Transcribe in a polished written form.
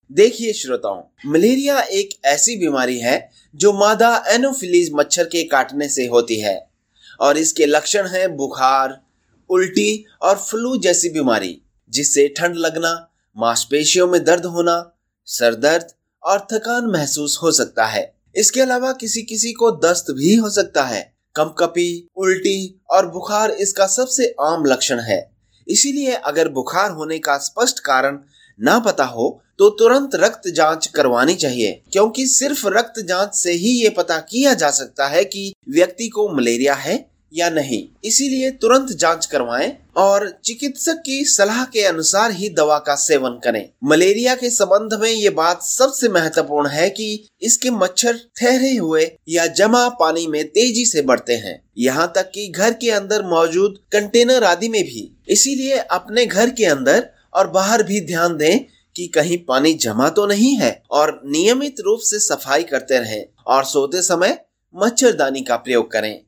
देखिए श्रोताओं, मलेरिया एक ऐसी बीमारी है जो मादा एनोफिलीज मच्छर के काटने से होती है और इसके लक्षण हैं बुखार, उल्टी और फ्लू जैसी बीमारी, जिससे ठंड लगना, मांसपेशियों में दर्द होना, सर दर्द और थकान महसूस हो सकता है। इसके अलावा किसी किसी को दस्त भी हो सकता है। कंपकपी, उल्टी और बुखार इसका सबसे आम लक्षण है। इसीलिए अगर बुखार होने का स्पष्ट कारण ना पता हो तो तुरंत रक्त जांच करवानी चाहिए, क्योंकि सिर्फ रक्त जांच से ही ये पता किया जा सकता है कि व्यक्ति को मलेरिया है या नहीं। इसीलिए तुरंत जांच करवाएं और चिकित्सक की सलाह के अनुसार ही दवा का सेवन करें। मलेरिया के संबंध में ये बात सबसे महत्वपूर्ण है कि इसके मच्छर ठहरे हुए या जमा पानी में तेजी से बढ़ते हैं, यहाँ तक कि घर के अंदर मौजूद कंटेनर आदि में भी। इसीलिए अपने घर के अंदर और बाहर भी ध्यान दें कि कहीं पानी जमा तो नहीं है और नियमित रूप से सफाई करते रहें और सोते समय मच्छरदानी का प्रयोग करें।